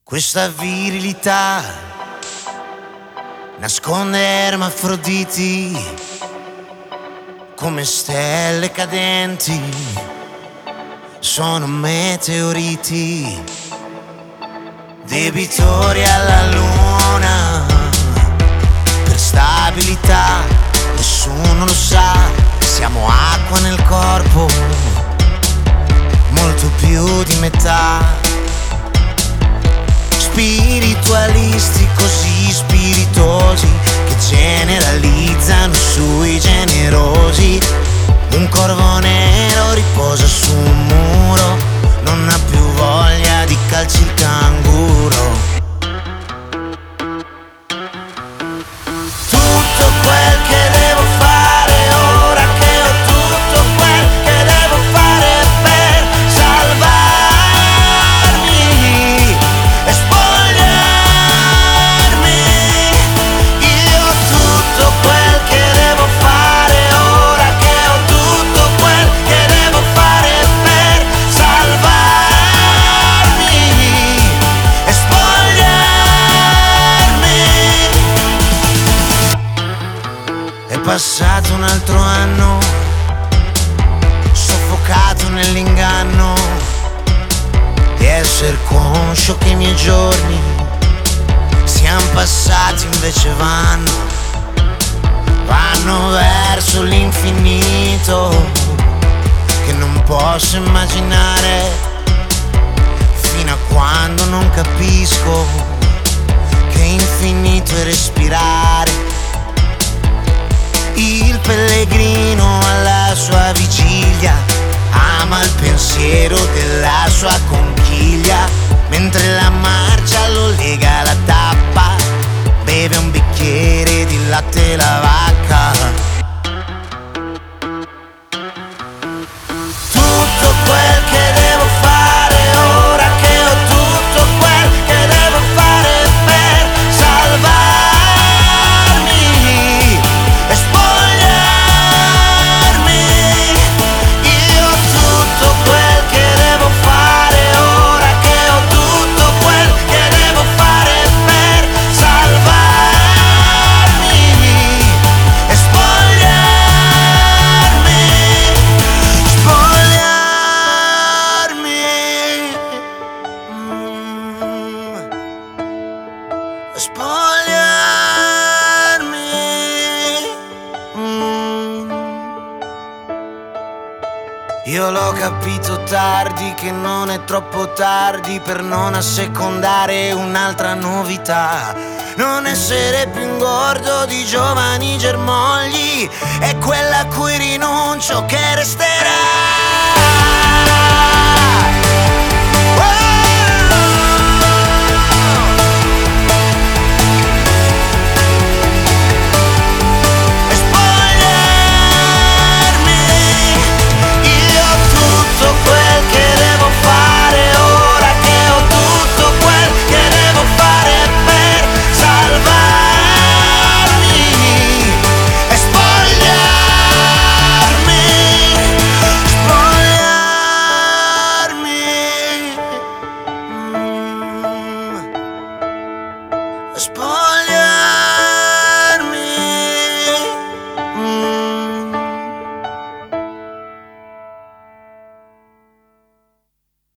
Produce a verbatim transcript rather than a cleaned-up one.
Questa virilità nasconde ermafroditi come stelle cadenti, sono meteoriti, debitori alla luna. Per stabilità nessuno lo sa, siamo acqua nel corpo, molto più di metà. Spiritualisti così spiritosi che generalizzano sui generosi. Un corvo nero riposa su un muro, non ha più voglia di calci il canguro. Tutto quel che devo fare ora che ho tutto quel che devo fare per salvarmi e spogliarmi. Io ho tutto quel che devo fare ora che ho tutto quel che devo fare per salvarmi e spogliarmi. È passato un altro anno, soffocato nell'inganno di essere conscio che i miei giorni siano passati, invece vanno, vanno verso l'infinito che non posso immaginare, fino a quando non capisco che infinito è respirare. Il pellegrino alla sua vigilia ama il pensiero della sua conchiglia, mentre la marcia lo lega alla tappa, beve un bicchiere di latte la vacca. Tutto quel che devo fare ora che ho tutto quel che devo fare per salvarmi e spogliarmi. Io ho tutto quel che devo fare ora che ho tutto quel che devo fare per salvarmi e spogliarmi, spogliarmi, mm, spogliarmi, mm. Io l'ho capito tardi che non è troppo tardi per non assecondare un'altra novità. Non essere più ingordo di giovani germogli è quella a cui rinuncio che resterà.